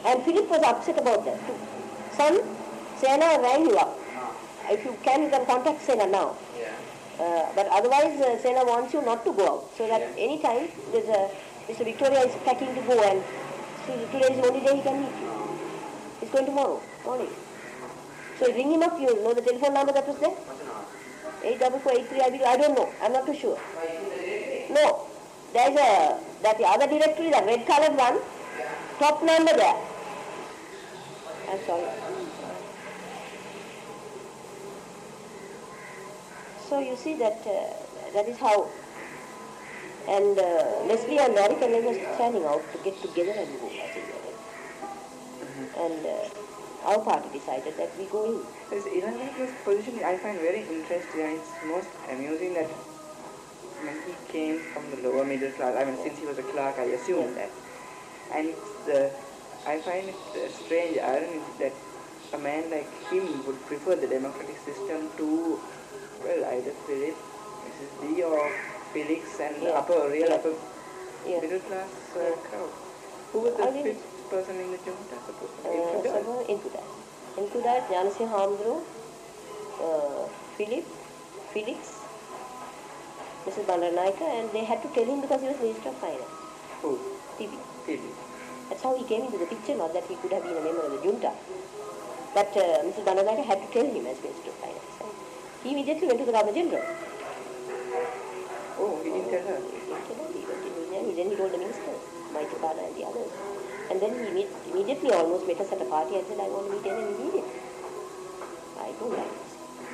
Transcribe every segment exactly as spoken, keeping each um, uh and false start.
And Philip was upset about that too. Son, Sena rang you up. If you can, you can contact Sena now. Yeah. Uh, but otherwise, uh, Sena wants you not to go out. So that Yeah. any time, there's a, Mister Victoria is packing to go, and so today is the only day he can meet you. He's going tomorrow morning. So ring him up, you know the telephone number that was there? eight four four eight three, I, I don't know, I'm not too sure. No, there's a, that the other directory, the red colored one, top number there. I'm sorry. So you see that, uh, that is how, and uh, Leslie and Eric and I were standing out to get together and go, I think. And uh, our party decided that we go in. This Iran's position I find very interesting, and it's most amusing that when he came from the lower middle class, I mean since he was a clerk I assume that, and it's the, I find it a strange irony that a man like him would prefer the democratic system to, well, either Philip, Missus D or Felix and yeah. the upper, real yeah. upper yeah. middle class uh, yeah. crowd. Who was the I fifth person in the junta supposed to be? Uh, into that. Into that, Janasi Hamdru, uh, Philip, Felix, Missus Bandaranaike, and they had to tell him because he was Minister of Finance. Who? T B. T B. That's how he came into the picture, not that he could have been a member of the junta. But uh, Missus Bandaranaike had to tell him as Minister of Finance. And he immediately went to the Governor General. Oh, he didn't tell her? He didn't tell her. He went to New Zealand. Then he told the ministers, Maithripala and the others. And then he imme immediately almost met us at a party and said, I want to meet Ellen immediately. I don't like this.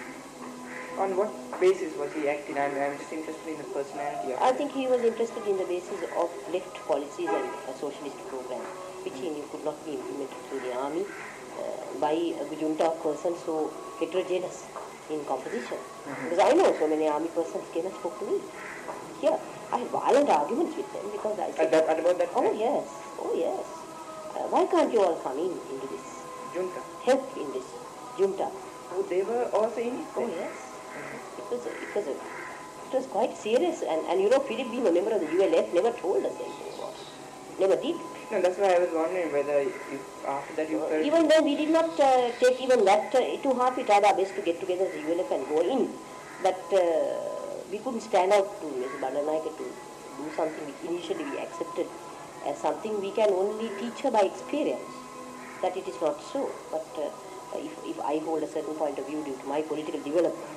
On what basis was he acting? I'm, I'm just interested in the personality of I think he was interested in the basis of left policies and a socialist program, which he knew could not be implemented through the army uh, by a junta of persons so heterogeneous in composition. Mm-hmm. Because I know so many army persons came and spoke to me. Here, I had violent arguments with them because I said, at that, at about that oh time? yes, oh yes. Uh, why can't you all come in into this junta? Help in this junta? Oh, they were also in it? Oh yes. Mm-hmm. It was a, it was a, it was quite serious, and, and you know, Philip being a member of the U L F never told us anything about it. Never did. No, that's why I was wondering whether you, after that you Uh, felt... even then we did not uh, take even that uh, to heart. We tried our best to get together as the U L F and go in, but uh, we couldn't stand out to Missus Bandaranaike to do something which initially we accepted as something we can only teach her by experience, that it is not so. But uh, if, if I hold a certain point of view due to my political development,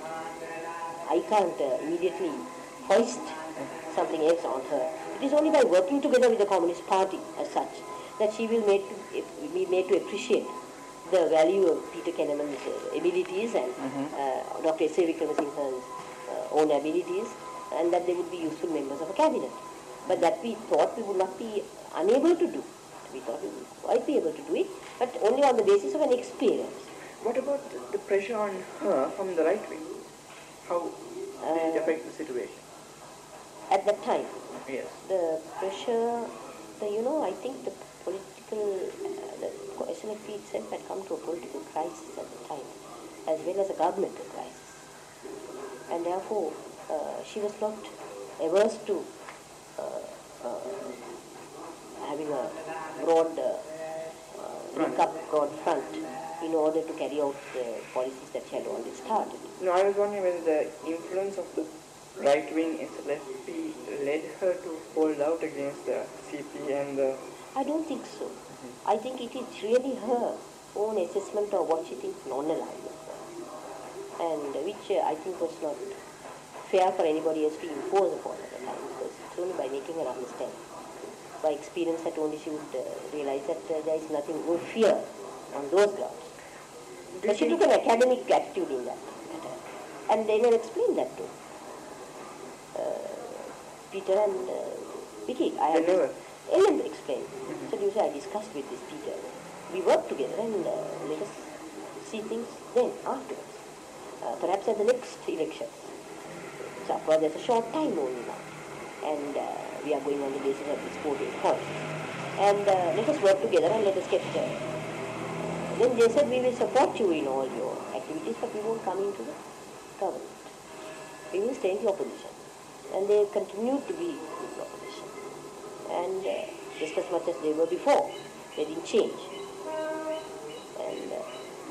I can't uh, immediately hoist something else on her. It is only by working together with the Communist Party as such that she will made to, be made to appreciate the value of Peter Kenneman's uh, abilities and mm-hmm. uh, Doctor S A Wickramasinghe's uh, own abilities, and that they would be useful members of a cabinet. But that we thought we would not be unable to do. We thought we would quite be able to do it, but only on the basis of an experience. What about the pressure on her from the right wing? How uh, did it affect the situation? At that time? Yes. The pressure, the, you know, I think the political, uh, the S N F P itself had come to a political crisis at the time, as well as a governmental crisis. And therefore, uh, she was not averse to uh, uh, having a broad, uh, uh, link-up broad front in order to carry out the policies that she had already started. No, I was wondering whether the influence of the right-wing S L F P led her to hold out against the C P and the... I don't think so. Mm-hmm. I think it is really her own assessment of what she thinks non-alignment was, and which uh, I think was not fair for anybody else to impose upon her at the time, because it's only by making her understand, by experience, that only she would uh, realize that uh, there is nothing, no fear on those grounds. But she took an academic attitude in that matter, and they never explained that to uh, Peter and uh, Vicky. I have never. Ellen explained. Mm-hmm. So you say I discussed with this Peter. We worked together and uh, let us see things then, afterwards. Uh, perhaps at the next elections. So of course there's a short time only now. And uh, we are going on the basis of this four-day point. And uh, let us work together and let us get... Uh, then they said we will support you in all your activities, but we won't come into the government. We will stay in the opposition. And they continued to be in the opposition. And uh, just as much as they were before, they didn't change.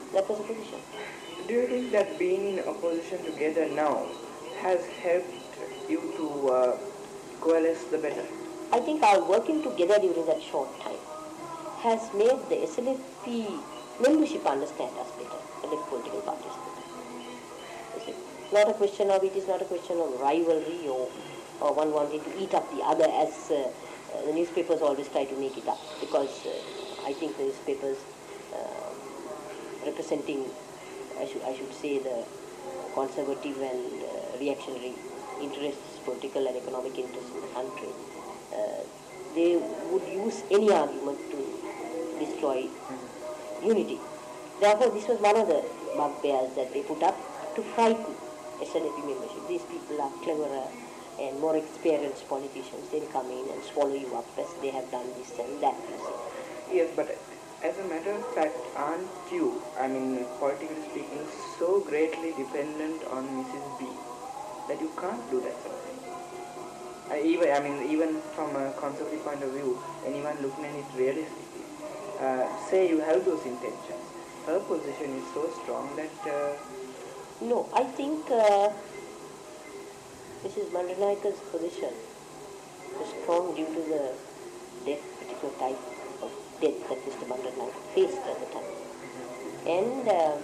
That was the position. Do you think that being in opposition together now has helped you to uh, coalesce the better? I think our working together during that short time has made the S L F P membership understand us better, the left political parties better. Not a question of, it is not a question of rivalry or, or one wanting to eat up the other as uh, uh, the newspapers always try to make it up, because uh, I think the newspapers uh, representing, I should, I should say, the conservative and uh, reactionary interests, political and economic interests in the country, uh, they would use any argument to destroy unity. Therefore, this was one of the bugbears that they put up to frighten S L F P membership. These people are cleverer and more experienced politicians. They'll come in and swallow you up as they have done this and that. Yes, but as a matter of fact, aren't you, I mean, politically speaking, so greatly dependent on Missus B that you can't do that sort of thing? I, even, I mean, even from a conservative point of view, anyone looking at it realistically, uh, say you have those intentions, her position is so strong that... Uh, no, I think uh, Missus Bandaranaike's position was strong due to the death, particular type of death that Mister Bandaranaike faced at the time. And um,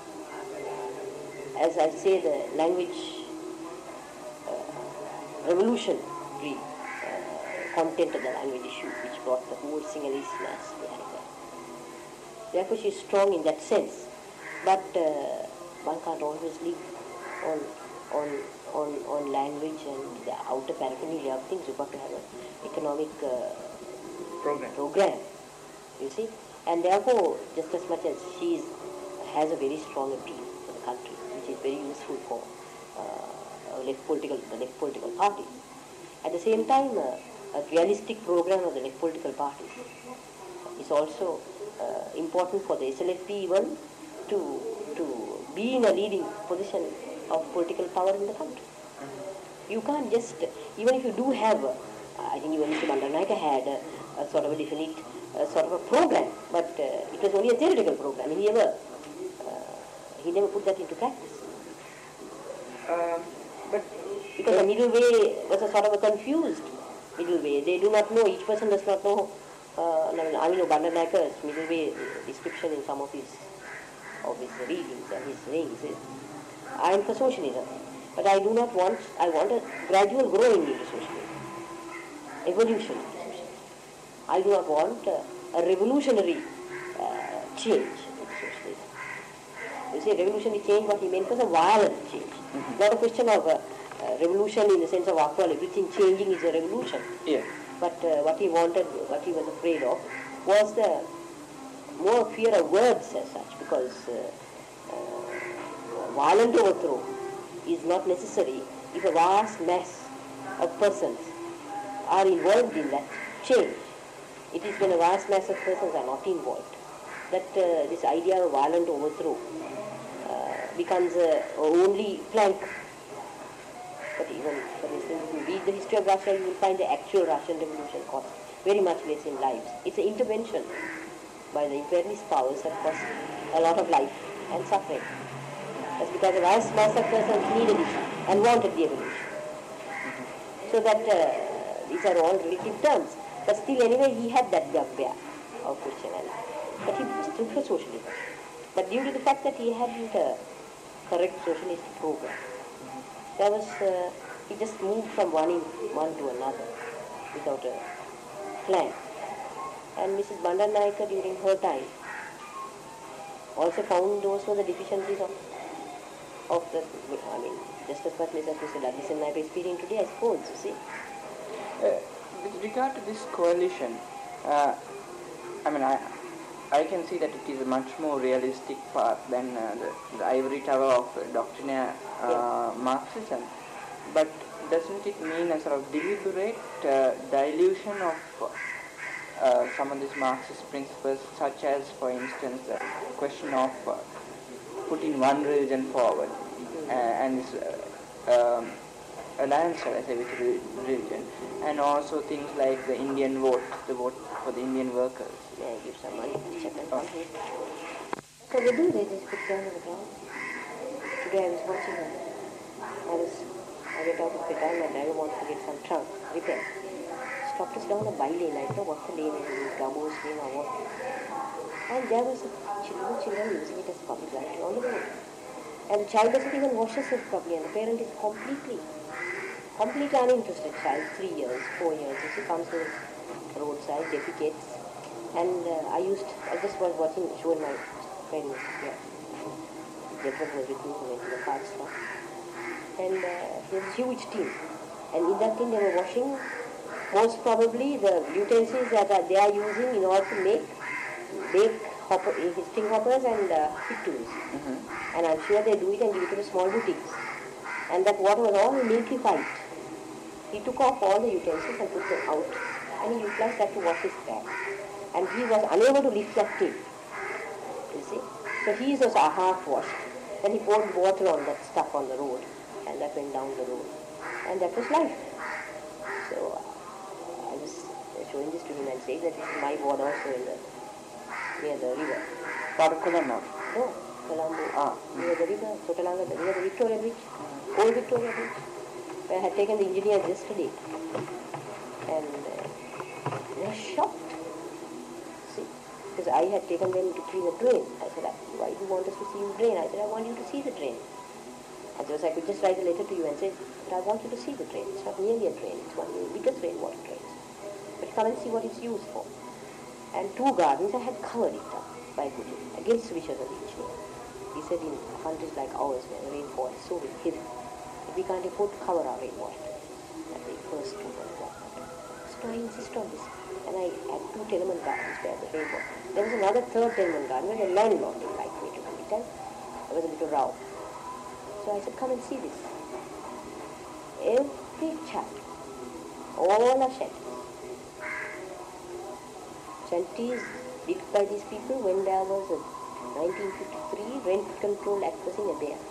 as I say, the language uh, revolutionary uh, content of the language issue, which brought the whole Sinhalese mass behind her. Therefore, she is strong in that sense. But uh, one can't always live on, on, on, on language and the outer paraphernalia of things. You've got to have an economic uh, program. program, you see. And therefore, just as much as she is, has a very strong appeal for the country, which is very useful for uh, left political, the left political parties. At the same time, uh, a realistic program of the left political parties is also uh, important for the S L F P even to, to be in a leading position of political power in the country. Mm-hmm. You can't just, even if you do have, uh, I think even Mister Bandaranaike had a, a sort of a definite uh, sort of a program, but uh, it was only a theoretical program. He never, uh, he never put that into practice. Um, but because the middle way was a sort of a confused middle way. They do not know, each person does not know. Uh, I mean, Bandaranaike's middle way description in some of his of his readings and his sayings is, I am for socialism, but I do not want, I want a gradual growing into socialism, evolution into socialism. I do not want uh, a revolutionary uh, change into socialism. You see, revolutionary change, what he meant was a violent change, mm-hmm. not a question of a uh, revolution in the sense of after all everything changing is a revolution. Yeah. But uh, what he wanted, what he was afraid of, was the more fear of words as such, because uh, uh, violent overthrow is not necessary if a vast mass of persons are involved in that change. It is when a vast mass of persons are not involved that uh, this idea of violent overthrow uh, becomes uh, only plank. But even, for instance, if you read the history of Russia, you will find the actual Russian Revolution cost very much less in lives. It's an intervention by the imperialist powers that cost a lot of life and suffering. That's because the vast mass of persons needed it and wanted the evolution. So that uh, these are all relative terms. But still, anyway, he had that bugbear of Christianity. But he stood for socialism. But due to the fact that he hadn't a correct socialist program, there was, uh, he just moved from one, in, one to another without a plan. And Missus Bandaranaike during her time also found those were the deficiencies of, of the, I mean, just as much as Mister Douglas Naik is feeling today, I suppose, you see. Uh, with regard to this coalition, uh, I mean, I, I can see that it is a much more realistic path than uh, the, the ivory tower of uh, doctrinaire uh, yeah. Marxism. But doesn't it mean a sort of deliberate uh, dilution of uh, some of these Marxist principles, such as, for instance, the question of uh, putting one religion forward uh, and this uh, um, alliance, shall I say, with religion, and also things like the Indian vote, the vote for the Indian workers. Yeah, give some money to check and So they do, they just put down on the ground. Today I was watching her. I was, I went out of the time and I wanted to get some trunk repair. Stopped us down a by lane. I don't know what the lane is, Gabos lane or what. And there was a children, children using it as a public library on the road. And the child doesn't even wash herself properly and the parent is completely, completely uninterested child, three years, four years. She comes to the roadside, defecates. And uh, I used, I just was watching, showing my friend here. Jacob was with me, who went to the park stop. And uh, there was a huge team. And in that team they were washing most probably the utensils that are, they are using in order to make bake hopper, string hoppers and uh, pit tools. Mm-hmm. And I'm sure they do it and give it to the small boutiques. And that water was all milky white. He took off all the utensils and put them out. And he utilized that to wash his bag. And he was unable to lift that tin. You see? So he was half washed. Then he poured water on that stuff on the road. And that went down the road. And that was life. So uh, I was showing this to him and saying that this is my ward also in the, near the river. Part of Colombo? No, Colombo. Ah. Near the river, Sotalanga, near the Victoria Bridge, old Victoria Bridge, where I had taken the engineers yesterday. And uh, they were shocked. See, because I had taken them to clean a drain. I said, why do you want us to see the drain? I said, I want you to see the drain. And so I could just write a letter to you and say, but I want you to see the drain. It's not merely a drain, it's one of the biggest rainwater drains. But come and see what it's used for. And two gardens, I had covered it up by putting, against the wishes of the engineer. He said in countries like ours where the rainfall is so heavy, we can't afford to cover our rainwater. That's the first two gardens. So I insist on this. And I had two tenement gardens where the rainwater. There was another third tenement garden where the landlord didn't like me to do it. And there was a little row. So I said, come and see this. Every child, all are shanties. Shanties built by these people when there was a nineteen fifty-three rent control act was in abeyance.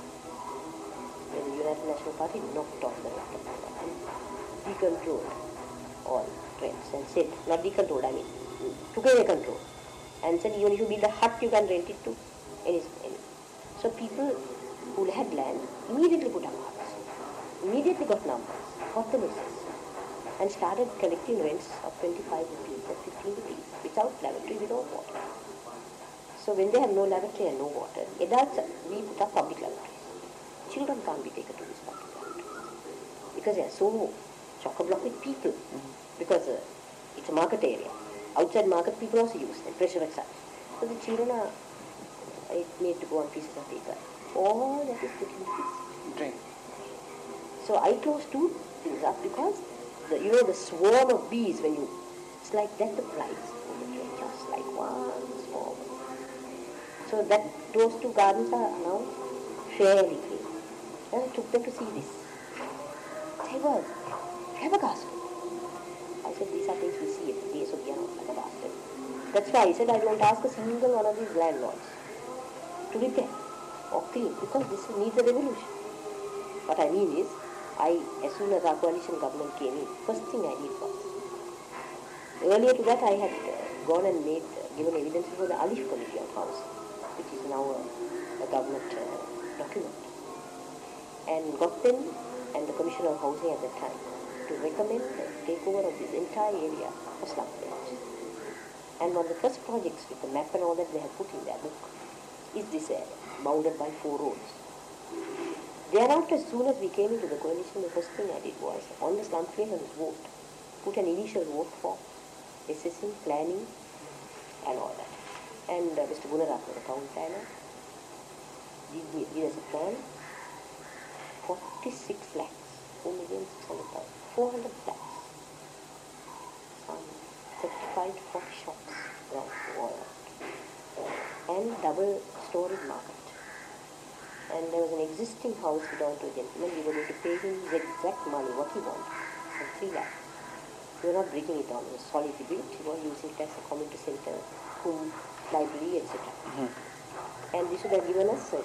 When the United National Party knocked off the rent control and decontrolled all rents and said, not decontrolled, I mean, took away control. And said, even if you build a hut, you can rent it to any. any. So people who had land immediately put up huts, immediately got numbers, got the missus, and started collecting rents of twenty-five rupees or fifteen rupees without lavatory, without water. So when they have no lavatory and no water, adults, we put up public lavatories. Children can't be taken to these public lavatories because they are so chock-a-block with people, mm-hmm. because uh, it's a market area. Outside market people also use them, pressure and such. So the children are uh, made to go on pieces of paper. All that is put in this drain. So I closed two things up because the, you know the swarm of bees when you, it's like that the flies over the drain, just like one swarm. So that those two gardens are now fairly clean. And I took them to see this. They were flabbergasted. I said, these are things we see every day, so we are not flabbergasted. That's why I said I don't ask a single one of these landlords to repair or clean, because this needs a revolution. What I mean is, I, as soon as our coalition government came in, first thing I did was, earlier to that I had uh, gone and made, uh, given evidence for the Alif Committee of Housing, which is now a, a government uh, document, and got them and the Commissioner of Housing at that time to recommend the takeover of this entire area for slum village. And one of the first projects with the map and all that they had put in their book is this area, bounded by four roads. Thereafter, as soon as we came into the coalition, the first thing I did was, on the slum clearance vote, put an initial vote for assessing, planning, and all that. And uh, Mister Gunaratna, the town planner, did, did us a plan, forty-six lakhs, four million six hundred thousand, four hundred flats, some thirty-five to forty shops around the world, and double-storied market. And there was an existing house belonging to a gentleman. We were going to pay him his exact money, what he wanted, and three lakhs. We were not breaking it down. It was solidly built. We were using it as a community center, home, library, et cetera. Mm-hmm. And this would have given us a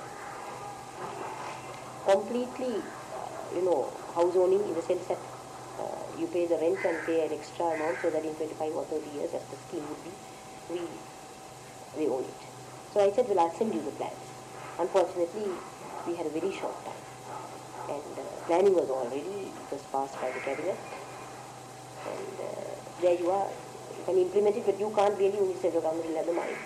completely, you know, house owning in the sense that uh, you pay the rent and pay an extra amount so that in twenty-five or thirty years, as the scheme would be, we, we own it. So I said, well, I'll send you the plans. Unfortunately, we had a very short time. And uh, planning was already, it was passed by the cabinet. And uh, there you are. You can implement it, but you can't really, when you say the government will have the money.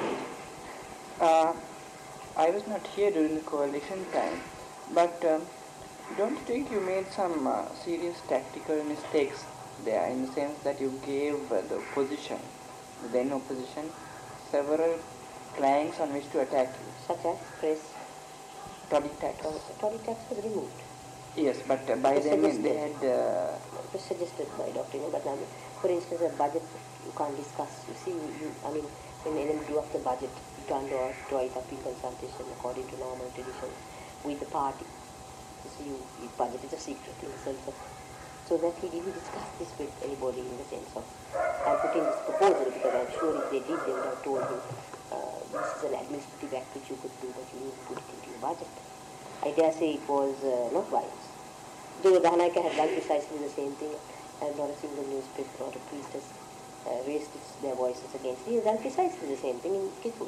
Uh, I was not here during the coalition time, but um, don't you think you made some uh, serious tactical mistakes there, in the sense that you gave uh, the opposition, the then opposition, several planks on which to attack you? Such as press. Toddy tax. Toddy tax was removed. Yes, but uh, by It was then suggested. they had... Uh, it was suggested by Doctor But for instance, a budget you can't discuss. You see, you, you, I mean, when N M do up the budget, you can't do it, do it up in consultation according to normal tradition with the party. You see, you, you budget is a secret in itself. So that he didn't discuss this with anybody in the sense of, I'm putting this proposal because I'm sure if they did, they would have told him, uh, this is an administrative act which you could do, but you need to put it into your budget. I dare say it was uh, not wise. Though Dahanayake had done precisely the same thing, and not a single newspaper or a priest has uh, raised its, their voices against it. He has done precisely the same thing in Kithu.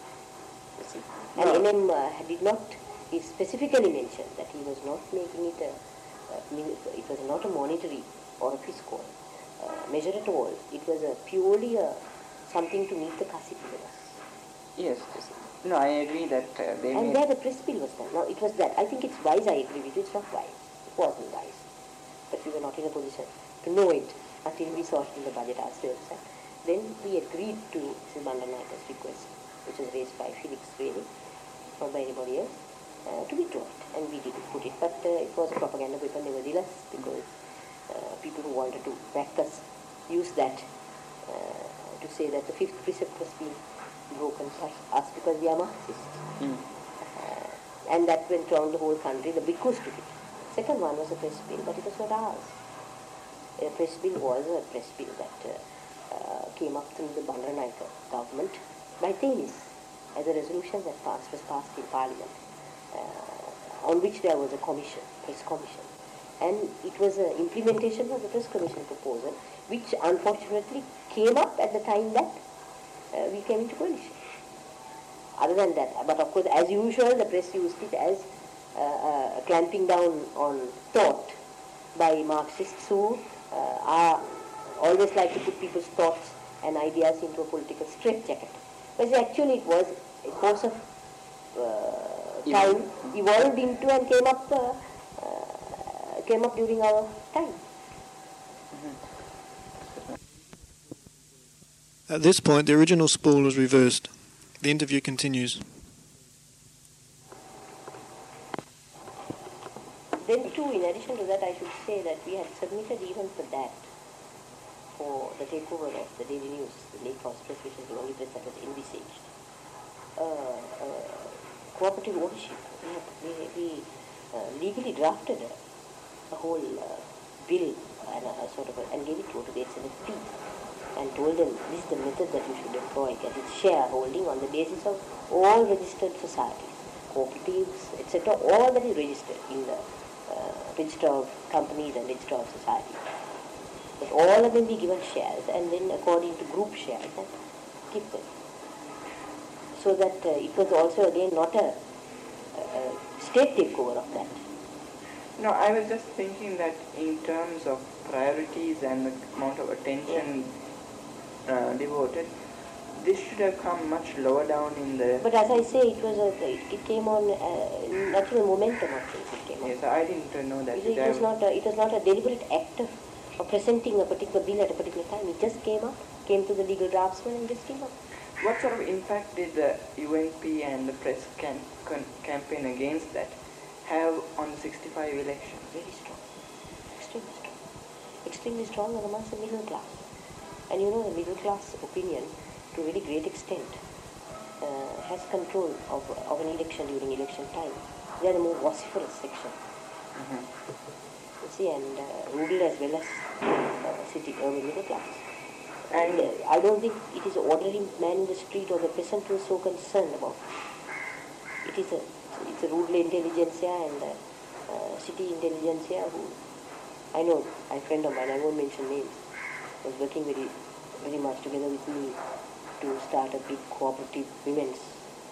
You see. And no. N M uh, did not, he specifically mentioned that he was not making it a, uh, it was not a monetary or a fiscal uh, measure at all. It was a purely a, something to meet the Kasipilas. Yes. No, I agree that uh, they And made... there the press bill was done. Now it was that. I think it's wise, I agree with you, it's not wise. It wasn't wise. But we were not in a position to know it until we saw it in the budget ourselves. And then we agreed to Mister Bandanayaka's request, which was raised by Felix really, not by anybody else, uh, to withdraw it. And we did put it. But uh, it was a propaganda weapon nevertheless, because uh, people who wanted to back us used that uh, to say that the fifth precept was being broken by us because we are Marxists. Mm. Uh, and that went around the whole country. The bhikkhus took it. Second one was a press bill, but it was not ours. A press bill was a press bill that uh, uh, came up through the Bandaranaike government by Themis as a resolution that passed, was passed in Parliament, uh, on which there was a commission, press commission. And it was an implementation of the press commission proposal, which unfortunately came up at the time that Uh, we came into coalition. Other than that, but of course, as usual, the press used it as uh, uh, clamping down on thought by Marxists who uh, are always like to put people's thoughts and ideas into a political straitjacket. But actually, it was a course of uh, time evolved into and came up uh, uh, came up during our time. At this point, the original spool was reversed. The interview continues. Then too, in addition to that, I should say that we had submitted even for that, for the takeover of the Daily News, the Lake House Press, which is the only press that was envisaged, uh, uh, cooperative ownership. We, have, we, we uh, legally drafted a, a whole uh, bill and, a, a sort of a, and gave it to, to the H N F P. And told them this is the method that you should employ, get its shareholding on the basis of all registered societies, cooperatives, et cetera, all that is registered in the uh, register of companies and register of societies. But all of them be given shares, and then according to group shares, and keep them. So that uh, it was also again not a, a state takeover of that. No, I was just thinking that in terms of priorities and the amount of attention Yeah. Uh, devoted, this should have come much lower down in the... But as I say, it was a, it, it came on uh, natural momentum of things. It came on. Yes, I didn't uh, know that. It, it, was not a, it was not a deliberate act of, of presenting a particular bill at a particular time. It just came up, came to the legal draftsman and just came up. What sort of impact did the U N P and the press can, can, campaign against that have on the sixty-five election? Very strong. Extremely strong. Extremely strong amongst the middle class. And you know, the middle class opinion, to a very great extent, uh, has control of, of an election during election time. They are the more vociferous section. Mm-hmm. You see, and uh, rural as well as uh, city, urban middle class. And And uh, I don't think it is the ordinary man in the street or the peasant who is so concerned about it. It is a, it's a rural intelligentsia and uh, uh, city intelligentsia who, I know, a friend of mine, I won't mention names, was working very, very much together with me to start a big cooperative women's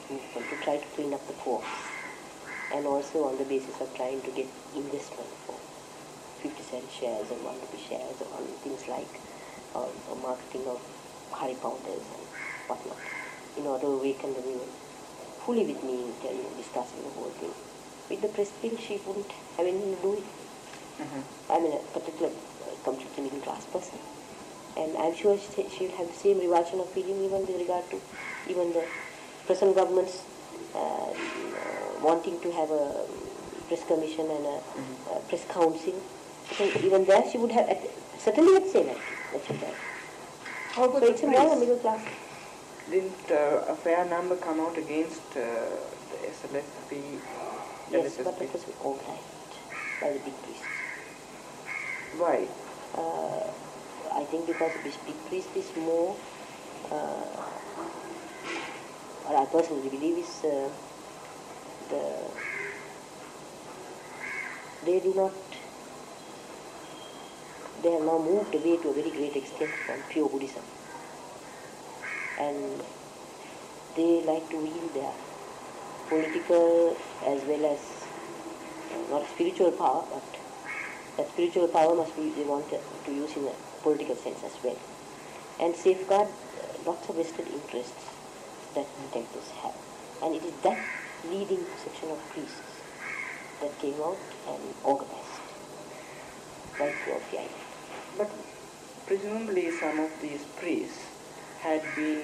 movement to try to clean up the force, and also on the basis of trying to get investment for fifty cent shares and one rupee shares on things like uh, marketing of curry powders and whatnot, in order to awaken the women. Fully with me, telling, discussing the whole thing. With the press bill, she wouldn't have anything to do with it. Mm-hmm. I'm a particular uh, completely middle class person, and I'm sure she, she'll have the same revulsion of feeling even with regard to even the present government's uh, uh, wanting to have a press commission and a, mm-hmm. a press council. So even there she would have, certainly at the same attitude that she would have. How about So the it's a more police? middle class. Didn't uh, a fair number come out against uh, the S L F P? Yes, but it was all right by the big priests. Why? Uh, I think because the big priest is more, uh, or I personally believe is uh, the they do not, they have now moved away to a very great extent from pure Buddhism, and they like to wield their political as well as uh, not spiritual power, but that spiritual power must be, they want to, to use in a political sense as well, and safeguard uh, lots of vested interests that temples have. And it is that leading section of priests that came out and organized right throughout the island. But presumably some of these priests had been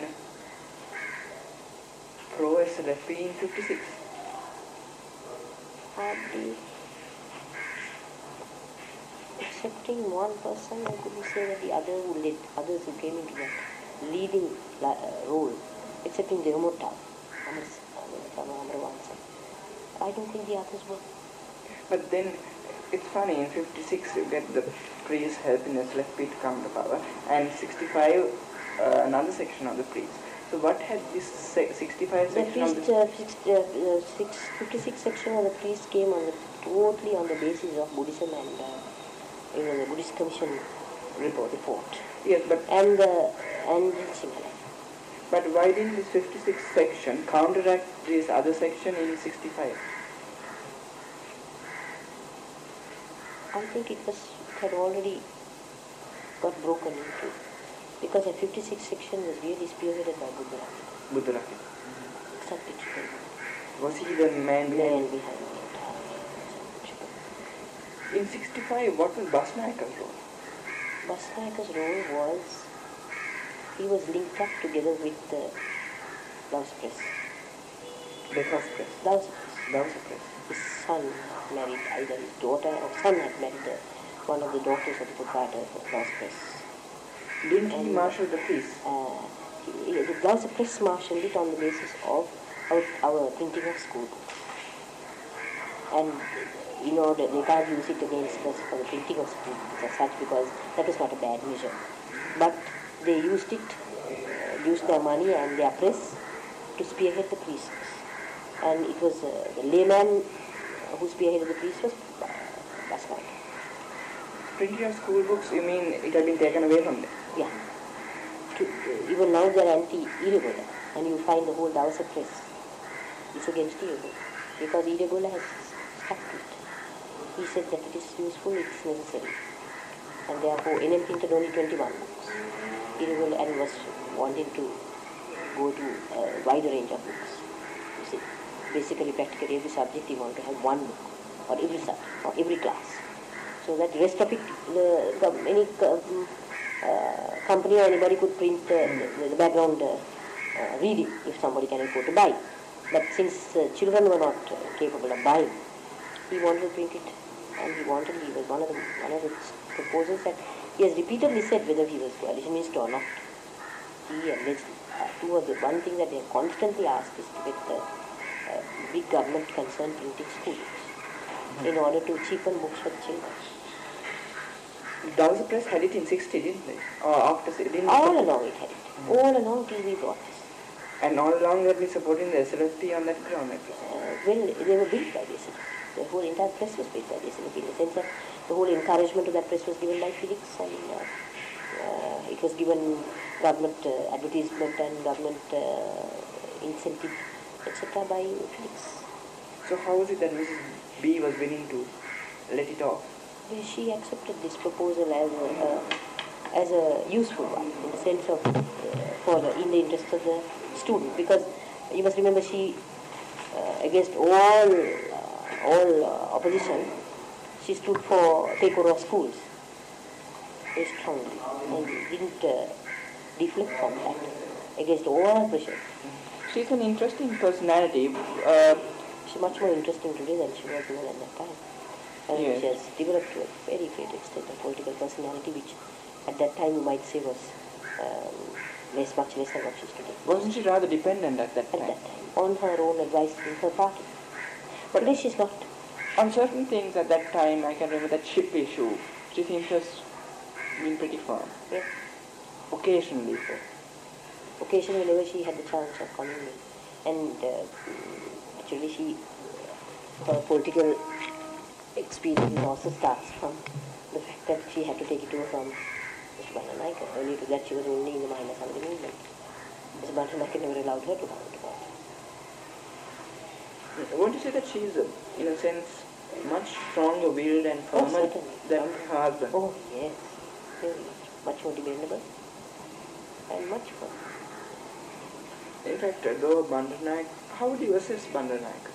pro-S L F P in fifty-six. Hardly, excepting one person, I couldn't say that the other who led, others who came into that leading uh, role, excepting Devamutta, I don't think the others were. But then it's funny, in fifty-six you get the priests helping S L F P to come to power, and sixty-five uh, another section of the priests. So what had this sixty-five The section priest, of the... uh, six, uh, uh, six, fifty-six section of the priests came on the, totally on the basis of Buddhism and uh, you know, the Buddhist Commission report. report. Yes, but... And, uh, and similar. But why didn't this fifty-six section counteract this other section in sixty-five? I think it was, it had already got broken into, because the fifty-six section was really spearheaded by Buddharati. Buddharati. Exactly true. Was he the man behind? Man behind the entire. In sixty-five, what was Basnayaka's role? Basnayaka's role was, he was linked up together with the Lausa Press. The first press. Lausa Press. Lausa Press. His son married, either his daughter or son had married uh, one of the daughters of the proprietor of Lausa Press. Didn't he And, marshal the priests? Uh, he, the Lausa Press marshaled it on the basis of our, our printing of school books. And you know, they can't use it against us for the printing of school books as such, because that was not a bad measure. But they used it, uh, used their money and their press to spearhead the priests. And it was uh, the layman who spearheaded the priests was uh, Basnayaka. Printing of school books, you mean it had been taken away from them? Yeah. To, uh, even now they're anti-Iragola, and you find the whole Lausa Press is against Iragola, because Iragola has stuck to it. He said that it is useful, it is necessary, and therefore N M printed only twenty-one books. Iragola and was wanting to go to a wider range of books. You see, basically, practically every subject he wanted to have one book, or every subject, or every class. So that the rest of it, the, any uh, company or anybody could print uh, the, the background uh, uh, reading if somebody can afford to buy. But since uh, children were not uh, capable of buying, he wanted to print it, and he wanted, he was one of the one of the proposals that he has repeatedly said whether he was coalitionist or not. He alleged uh, two of the one thing that they have constantly asked is to get the uh, big government concerned printing school books mm-hmm. in order to cheapen books for the children. Lausa Press had it in sixty, didn't they? Or after didn't All along it had it. Mm-hmm. All along till we brought this. And all along they had been supporting the S L F P on that ground, I guess. Uh, well, they were built by the S L F P. The whole entire press was built by the S L F P, in the sense that the whole encouragement to that press was given by Felix, and uh, uh, it was given government uh, advertisement and government uh, incentive et cetera by Felix. So how was it that Missus B was willing to let it off? Well, she accepted this proposal as a, uh, as a useful one, in the sense of, uh, for the, in the interest of the student, because you must remember she, uh, against all, uh, all uh, opposition, she stood for takeover of schools very strongly and didn't uh, deflect from that against all pressure. She's an interesting personality. Uh, She's much more interesting today than she was even at that time. And Yes. she has developed to a very great extent a political personality which at that time you might say was um, less, much less than what she is today. wasn't she rather dependent at that At time? that time, on her own advice in her party. But today she's not. On certain things at that time, I can remember that ship issue. She seems to have been pretty firm. Yeah. Occasionally. Occasionally, whenever she had the chance of coming in. And uh, actually she, her political experience also starts from the fact that she had to take it over from Mister Bandanaike. Earlier to that she was only in the Mahila Samiti movement. Mister Bandanaike never allowed her to come into power. Won't you say that she is, uh, in a sense, much stronger willed and Oh, firmer certainly. than her husband? Oh yes, very much. Much more dependable and much more. In fact, uh, though Bandanaike, how would you assess Bandanaike?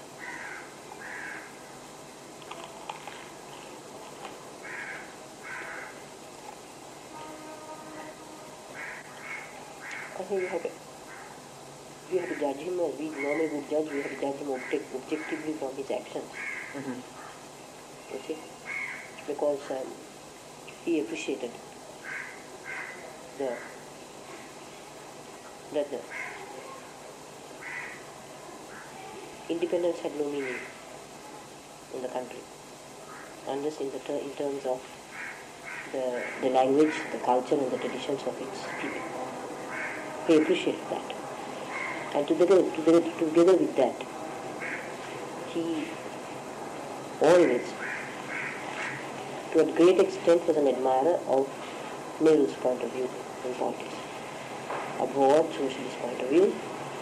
I think you have to, you have to judge him as we normally would judge, we have to judge him object, objectively from his actions. Mm-hmm. You see? Because um, he appreciated the, that the independence had no meaning in the country, unless in, the ter in terms of the, the language, the culture and the traditions of its people. He appreciated that. And together, together, together with that, he always, to a great extent, was an admirer of Nehru's point of view in politics. A broad socialist point of view,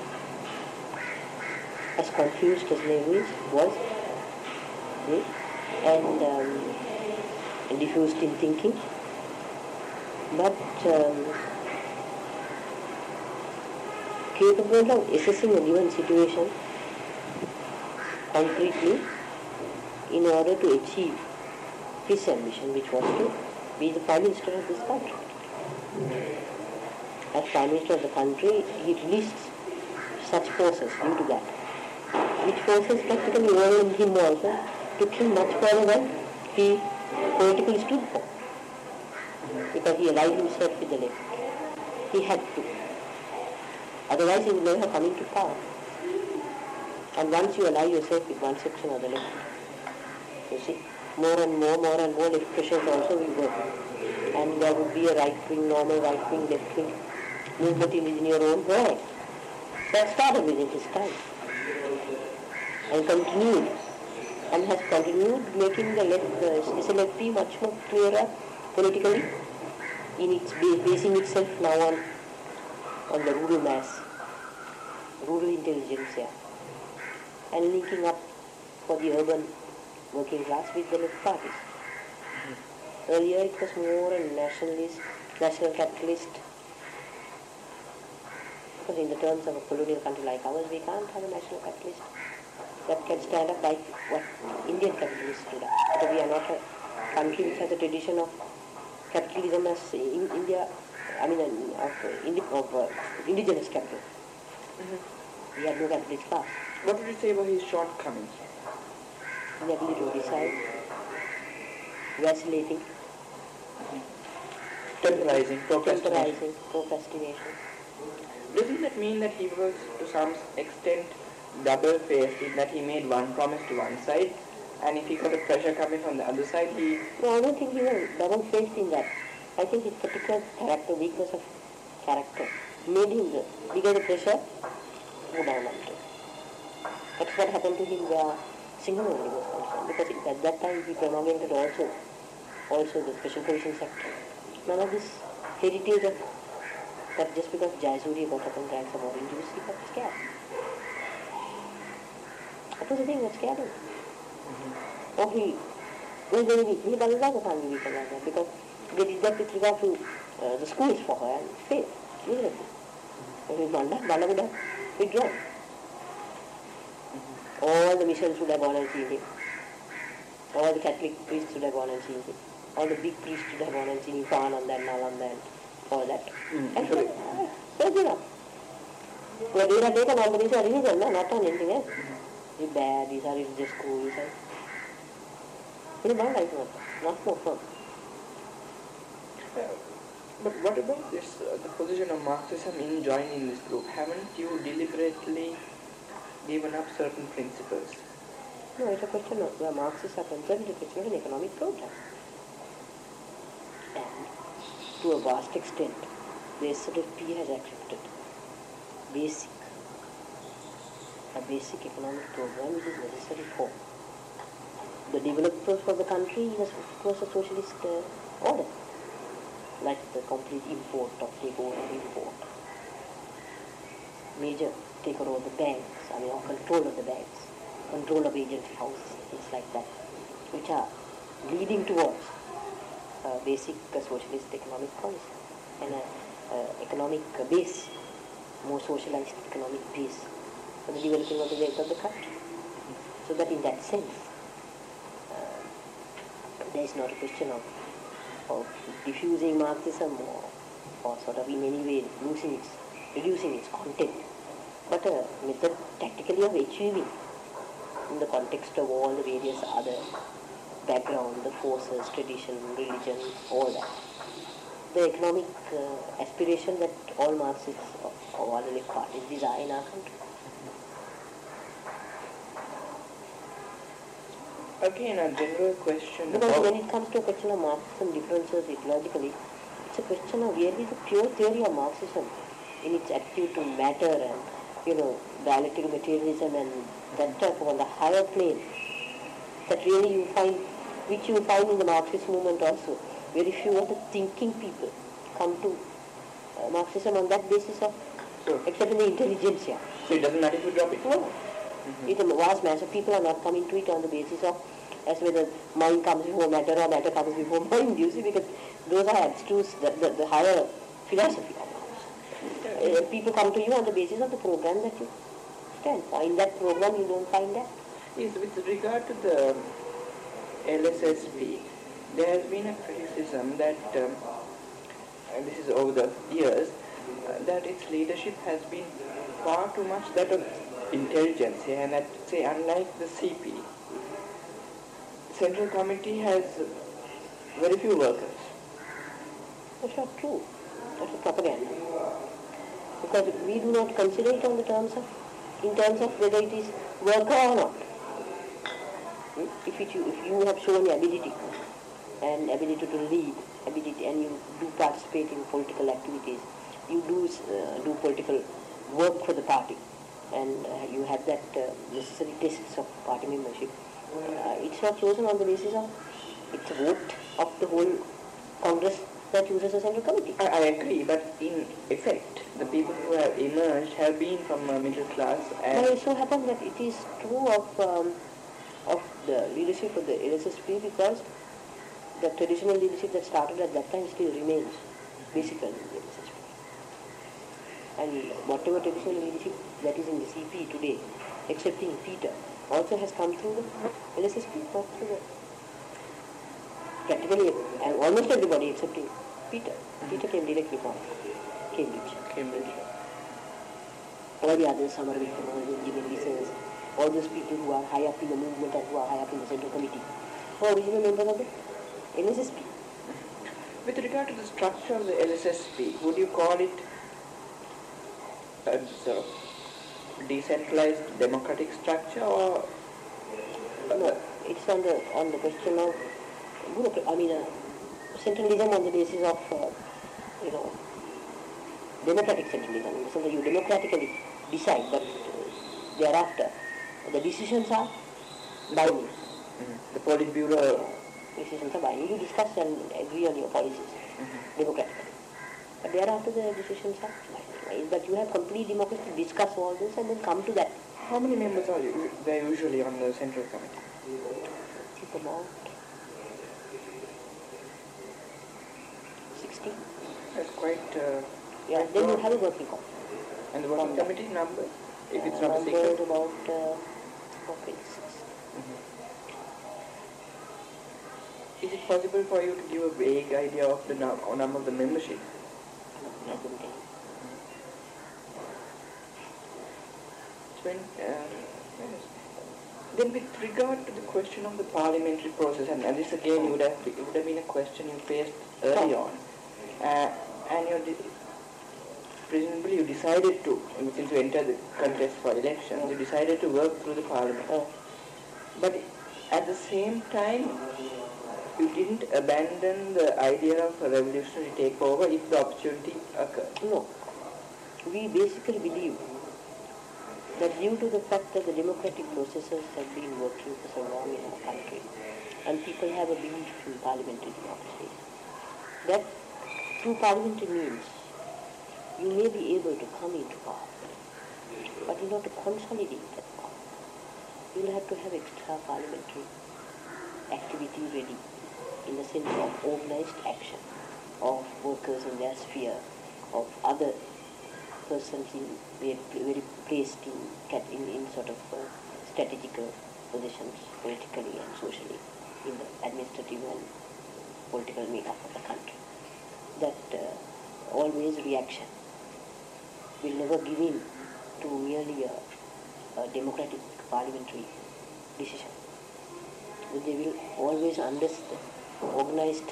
as confused as Nehru was, hmm, and, um, and diffused in thinking, but um, capable of assessing a given situation concretely in order to achieve his ambition, which was to be the Prime Minister of this country. As Prime Minister of the country, he released such forces due to that, which forces practically overwhelmed him also, took him much further than he politically stood for, because he allied himself with the left. He had to. Otherwise he would never have come into power. And once you ally yourself with one section or the left, you see, more and more, more and more left pressures also will work. And there would be a right-wing, normal right-wing, left-wing movement in your own way. That started within his time and continued, and has continued making the left, uh, S L F P much more clearer politically, in its basing itself now on on the rural mass, rural intelligentsia, and linking up for the urban working class with the left parties. Mm-hmm. Earlier it was more a nationalist, national capitalist, because in the terms of a colonial country like ours, we can't have a national capitalist that can stand up like what Indian capitalists stood up. Because we are not a country which has a tradition of capitalism as in India, I mean, uh, of, uh, indi of uh, indigenous capital. Mm-hmm. We have no capitalist class. What would you say about his shortcomings? Inability to decide, vacillating, Temporizing, procrastination. temporizing, procrastination. Doesn't that mean that he was to some extent double-faced in that he made one promise to one side, and if he got a pressure coming from the other side, he... No, I don't think he was double-faced in that. I think his particular character, weakness of character, made him the bigger the pressure, go down on it. That's what happened to him where Singham was concerned, because it, at that time he promulgated also, also the Special Provisions Act. None of this heritage of that just because Jayasuriya got up and drank some orange juice, he got scared. That was the thing that scared him. Mm-hmm. Or he was very weak. He was like a family weak like that because they did that with regard to uh, the schools for her and failed miserably. And his Banda, Banda would have withdrawn. Mm-hmm. All the missions would have gone and seen him. All the Catholic priests would have gone and seen him. All the big priests would have gone and seen him, Pananda and Nalanda and all that. Mm-hmm. And so, uh, so good enough. Well, these are taken on, but these are religion, no? Not on anything else. Mm-hmm. These are bad, these are religious schools. He is not like that, not more firm. Uh, but what about this, uh, the position of Marxism in joining this group? Haven't you deliberately given up certain principles? No, it's a question of where Marxists are concerned, it's not an economic program. And to a vast extent, the S Z P has accepted basic, a basic economic program which is necessary for the development of the country in a, of course, a socialist uh, order, like the complete import of takeover of import, major takeover of the banks, I mean, or control of the banks, control of agency houses, things like that, which are leading towards a basic uh, socialist economic policy and an economic uh, base, more socialized economic base for the developing of the wealth of the country. So that in that sense, uh, there is not a question of, of diffusing Marxism or, or sort of in any way losing its, reducing its content, but a method tactically of achieving in the context of all the various other background, the forces, tradition, religion, all that. The economic uh, aspiration that all Marxists or all the left parties desire in our country. Again, a general question. Because when it comes to a question of Marxism differences ideologically, it's a question of really the pure theory of Marxism in its attitude to matter and, you know, dialectical materialism and that type of on the higher plane that really you find, which you find in the Marxist movement also. Very few of the thinking people come to uh, Marxism on that basis of, so, except in the intelligentsia. So it doesn't matter if you drop it? No. Mm-hmm. It's a vast mass of people are not coming to it on the basis of as whether mind comes before matter or matter comes before mind, you see, because those are abstruse, the, the, the higher philosophy of Marx. Uh, people come to you on the basis of the program that you stand for. In that program you don't find that. Yes, with regard to the L S S P, there has been a criticism that, um, and this is over the years, uh, that its leadership has been far too much that of intelligence, and that, say, unlike the C P, Central Committee has very few workers. That's not true. That's a propaganda. Because we do not consider it on the terms of, in terms of whether it is worker or not. If, it, if you have shown ability and ability to lead, ability, and you do participate in political activities, you do uh, do political work for the party, and uh, you have that uh, necessary tests of party membership, uh, it's not chosen on the basis of, it's a vote of the whole Congress that chooses a Central Committee. I, I agree, but in effect, the people who have emerged have been from a middle class. And but it so happens that it is true of um, of the leadership of the L S S P because the traditional leadership that started at that time still remains basically in the L S S P. And whatever traditional leadership that is in the C P today, excepting Peter, also has come through the L S S P, not through the practically and almost everybody excepting Peter. Mm-hmm. Peter came directly from Cambridge. Cambridge. All the others, Samar Vikram, Jimmy Lissers, all those people who are high up in the movement and who are high up in the Central Committee, who are original members of the L S S P. With regard to the structure of the L S S P, would you call it a sort of decentralized democratic structure or? No, it's on the on the question of, I mean, uh, centralism on the basis of, uh, you know, democratic centralism. So that you democratically decide, but uh, thereafter the decisions are binding. Mm-hmm. The Politburo decisions are binding. You discuss and agree on your policies mm-hmm. democratically. But thereafter the decisions are binding. But you have complete democracy to discuss all this and then come to that How many members are you, there usually on the Central Committee? It's about sixty. That's quite... Uh, Yeah, quite then you broad. have a working committee. And the working From committee number, if it's Uh, not a numbered secret? about uh, about twenty-six. Mhm. Is it possible for you to give a vague idea of the num- or number of the membership? No, I couldn't tell you. When, uh, yes. Then with regard to the question of the parliamentary process, and, and this again would have, it would have been a question you faced early on, uh, and you de- presumably you decided to, since you entered the contest for elections, you decided to work through the parliament. Uh, But at the same time, you didn't abandon the idea of a revolutionary takeover if the opportunity occurred. no, we basically believe that due to the fact that the democratic processes have been working for so long in our country, and people have a belief in parliamentary democracy, that through parliamentary means you may be able to come into power, but in order to consolidate that power, you will have to have extra parliamentary activity ready in the sense of organized action of workers in their sphere, of other persons in very, very placed in, cat- in, in sort of uh, strategical positions, politically and socially, in the administrative and political makeup of the country. That uh, always reaction will never give in to merely a, a democratic parliamentary decision. But they will always understand organized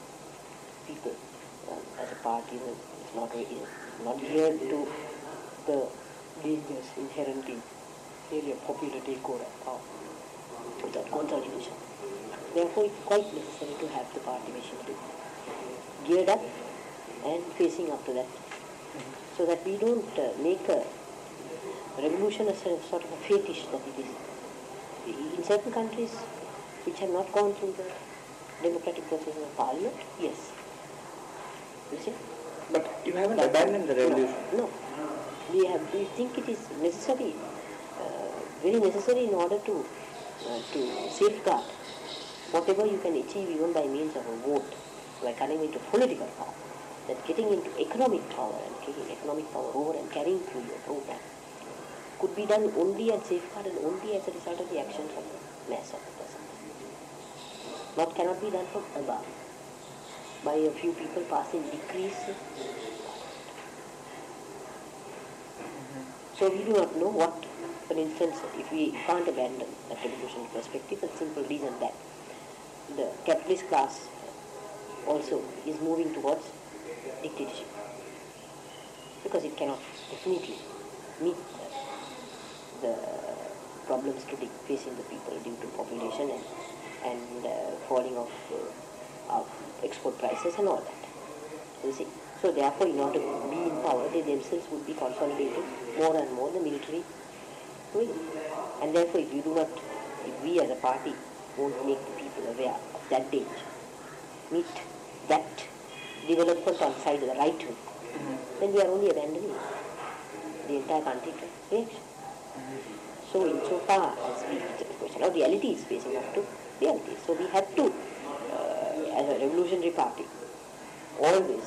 people uh, as a party is not is not geared to the dangers inherent in really a popular takeover of power without consolidation. Therefore, it's quite necessary to have the party machinery geared up and facing up to that, so that we don't uh, make a revolution as a sort of a fetish that it is. In certain countries which have not gone through the democratic process of parliament, yes. You see? But you haven't abandoned the revolution. No, no. We have. We think it is necessary, uh, very necessary in order to uh, to safeguard whatever you can achieve even by means of a vote, by coming into political power. That getting into economic power and taking economic power over and carrying through your program could be done only and safeguarded only as a result of the actions of the mass of the persons. What cannot be done from above by a few people passing decrees. So we do not know what, for instance, if we can't abandon that revolutionary perspective, for the simple reason that the capitalist class also is moving towards dictatorship, because it cannot definitely meet the, the problems today facing the people due to population and, and uh, falling of, uh, of export prices and all that. You see? So therefore, in order to be in power, they themselves would be consolidating more and more the military wing. And therefore, if you do not, if we as a party won't make the people aware of that danger, meet that development on side of the right wing, mm-hmm. then we are only abandoning the entire country to reaction. Mm-hmm. So insofar as we, the question of reality is facing up to reality. So we have to, uh, as a revolutionary party, always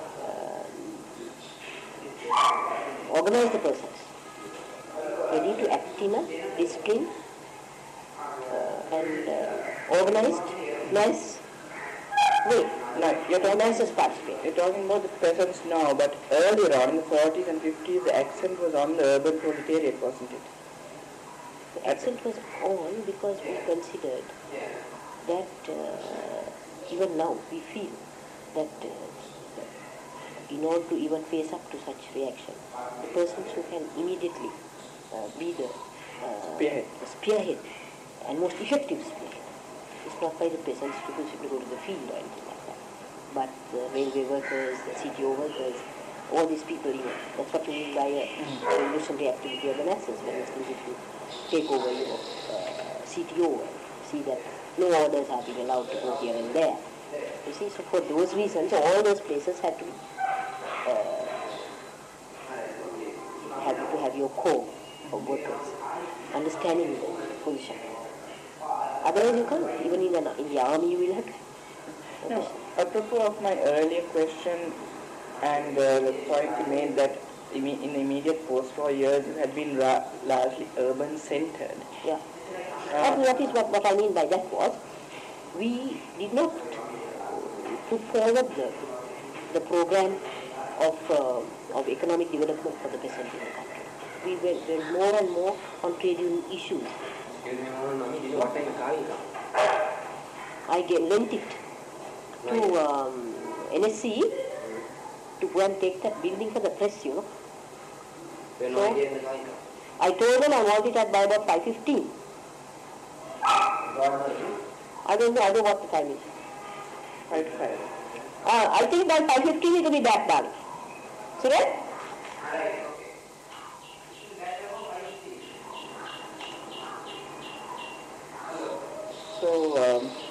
organize the persons, ready to act in a disciplined uh, and uh, organized, nice way. Like you're talking, nice participate. You're talking about the peasants now, but earlier on in the forties and fifties, the accent was on the urban proletariat, wasn't it? The accent was on because we considered that uh, even now we feel that uh, in order to even face up to such reaction, the persons who can immediately uh, be the uh, spearhead. the spearhead and most effective spearhead. It's not by the peasants to simply go to the field or anything like that, but the railway workers, the C T O workers, all these people, you know, that's what we mean by a mm-hmm. revolutionary activity of the masses. For instance, if you take over, you know, uh, C T O and see that no orders are being allowed to go here and there. You see, so for those reasons, all those places had to be Uh, have to have your core of workers understanding the position. Otherwise you can't. Even in the, in the army you will have to. Now, apropos of my earlier question and uh, the point you made that in the immediate post-war years you had been ra- largely urban-centered. Yeah. Uh, And what is what, what I mean by that was, we did not put forward the, the program of, uh, of economic development for the peasant in the country. We went, went more and more on trade union issues. I get, lent it to um, N S C to go and take that building for the press, you know. So, I told them I want it at by about five fifteen. I don't know, I don't know what the time is. five to five. Uh, I think by five fifteen it will be that done. See that? So, um,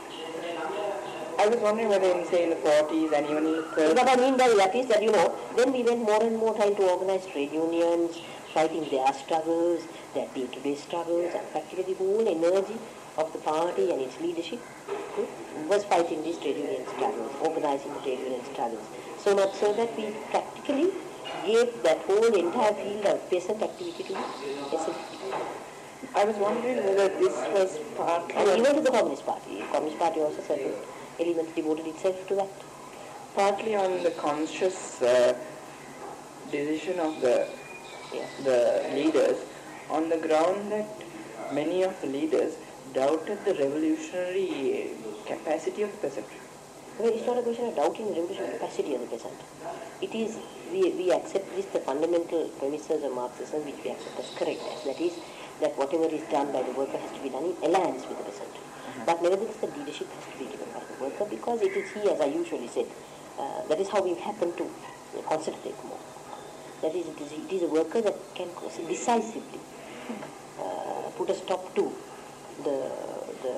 I was wondering whether in, say, in the forties and even in the thirties... What I mean by that is that, you know, then we went more and more trying to organize trade unions, fighting their struggles, their day-to-day struggles, and practically the whole energy of the party and its leadership hmm, was fighting these trade union struggles, organizing the trade union struggles. So much so that we practically gave that whole entire field of peasant activity to the peasant. I was wondering whether this was partly... And even to the Communist Party. The Communist Party also certain elements devoted itself to that. Partly on the conscious uh, decision of the Yeah. the leaders, on the ground that many of the leaders doubted the revolutionary capacity of the peasantry. Well, it's not a question of doubting the revolutionary capacity of the peasant. It is, we, we accept this, the fundamental premises of Marxism, which we accept as correct, as that is, that whatever is done by the worker has to be done in alliance with the peasant. Uh-huh. But nevertheless, the leadership has to be given by the worker, because it is he, as I usually said, uh, that is how we happen to concentrate more. That is, it is, it is a worker that can decisively uh, put a stop to the, the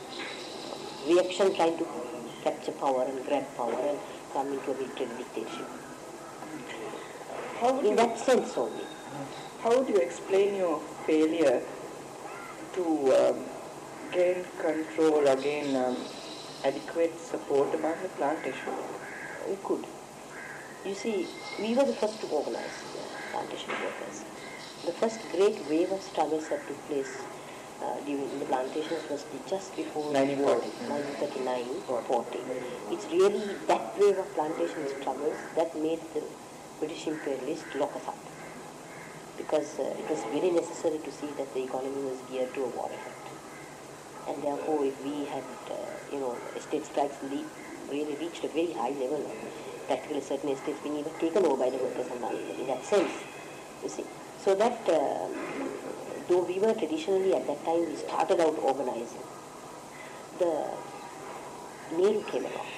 reaction trying to capture power and grab power and come into a military dictatorship. How would In you, that sense only. how would you explain your failure to um, gain control or gain um, adequate support among the plantation? We could. You see, we were the first to organize the plantation workers. The first great wave of struggles that took place uh, during the plantations was just before nineteen forty. nineteen thirty-nine forty. It's really that wave of plantation struggles that made the British imperialists lock us up. Because uh, it was very necessary to see that the economy was geared to a war effect. And therefore, if we had, uh, you know, estate strikes really reached a very high level, practically certain estates being even taken over by the workers and management in that sense, you see. So that, uh, though we were traditionally at that time, we started out organizing, the Nehru came along.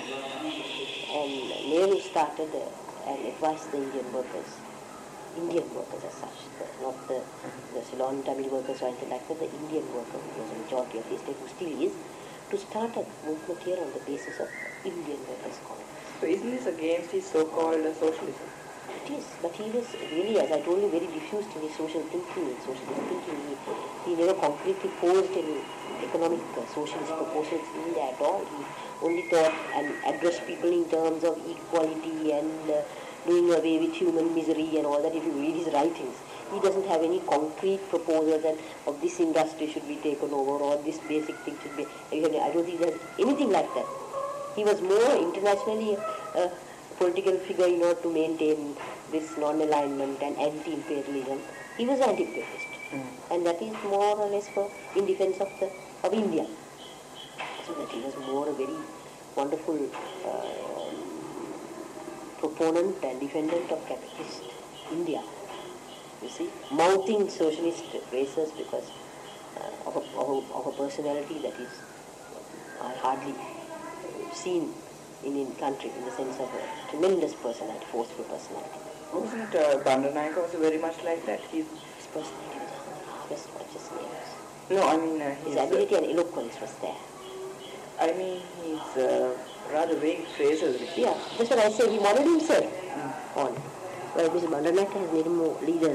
And Nehru started uh, and advised the Indian workers, Indian workers as such, the, not the, the Ceylon Tamil workers or anything like that, the Indian worker, who was a majority of the state, who still is, to start a movement here on the basis of Indian workers' congress. So isn't this against his so-called uh, socialism? It is, but he was really, as I told you, very diffused in his social thinking, in socialist thinking. He, he never concretely posed any economic uh, socialist proposals in there at all. He only thought and addressed people in terms of equality and uh, doing away with human misery and all that. If you read his writings, he doesn't have any concrete proposals that of this industry should be taken over or this basic thing should be. I don't think there's anything like that. He was more internationally a political figure in order to maintain this non-alignment and anti-imperialism. He was anti-imperialist, mm. and that is more or less for in defense of the of India. So that he was more a very wonderful uh, proponent and defendant of capitalist India. You see, mouthing socialist races because uh, of, a, of, a, of a personality that is I hardly seen in in country in the sense of a tremendous personality, forceful personality. Wasn't uh, Bandaranaike also very much like that? He's, His personality was just much as names. no, I mean uh, His his ability and eloquence was there. I mean his uh, rather vague phrases. Which Yeah, that's what I say. He modeled himself mm. on. Well, Mister Bandaranaike has many more leaders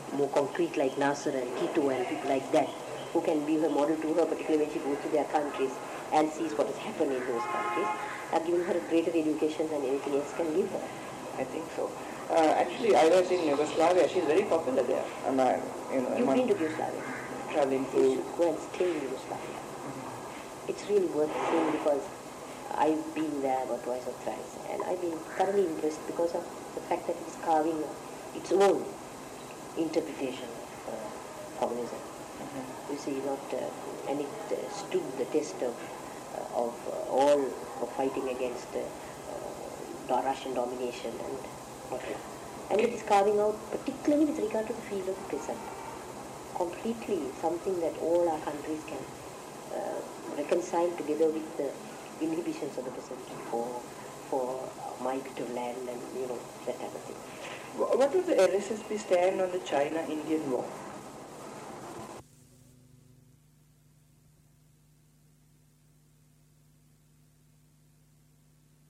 more concrete like Nasser and Tito and people like that, who can be her model to her, particularly when she goes to their countries and sees what has happened in those countries, are giving her a greater education than anything else can give her. I think so. Uh, actually, I was in Yugoslavia. She's very popular there. Um, I, you know, You've among been to Yugoslavia. traveling You to. should go and stay in Yugoslavia. It's really worth seeing because I've been there about twice or thrice, and I've been thoroughly impressed because of the fact that it's carving its own interpretation of uh, communism. Mhm. You see, not uh, and it uh, stood the test of uh, of uh, all of fighting against uh, uh, Russian domination and whatnot. And it is carving out, particularly with regard to the field of the present, completely something that all our countries can uh, reconcile together with the inhibitions of the present for for my bit of land and you know that type of thing. Wh- What was the L S S P stand on the China-Indian war?